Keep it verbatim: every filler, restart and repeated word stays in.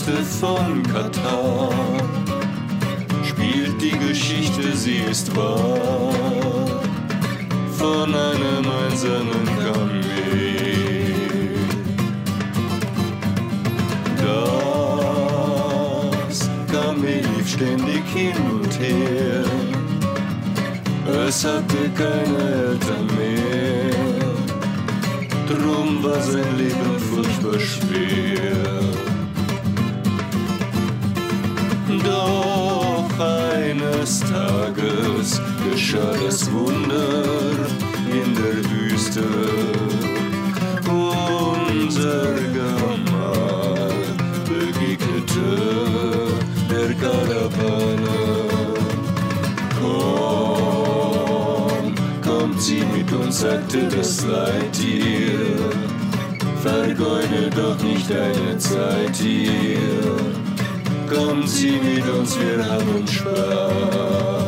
Küste von Katar spielt die Geschichte, sie ist wahr, von einem einsamen Kamel. Das Kamel lief ständig hin und her, es hatte keine Eltern mehr, drum war sein Leben furchtbar schwer. Doch eines Tages geschah das Wunder in der Wüste. Unser Gamal begegnete der Karawane. Komm, komm, zieh mit uns, sagte das Leittier, vergeude doch nicht deine Zeit hier. Komm, zieh mit uns, wir haben Spaß.